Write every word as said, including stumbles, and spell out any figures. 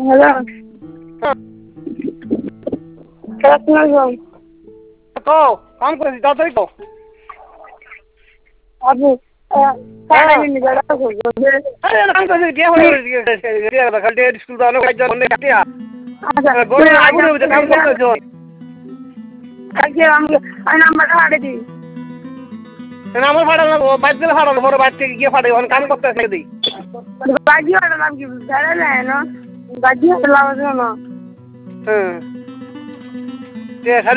hello আসসালামু তো কাম করেছি তাড়াতাড়ি তো আপু হ্যাঁ মিনিট দাঁড়া করবে আরে কাম করেছি কে হয়ে গেছে খালি স্কুল দাও কাজ জন্য কাটিয়া আচ্ছা গরমে আগুনের মধ্যে কাম করতেছো কালকে আমি আমি নাম্বারটা হারিয়ে দিই আমার ফাটাল না বাইক দিলে ফাটাল বড় বাইক থেকে গিয়ে ফাটে কাম করতেছে দিই বাজি হাঁটালাম কি বেড়ে নেয় না বাজি হাঁটালাম না হুম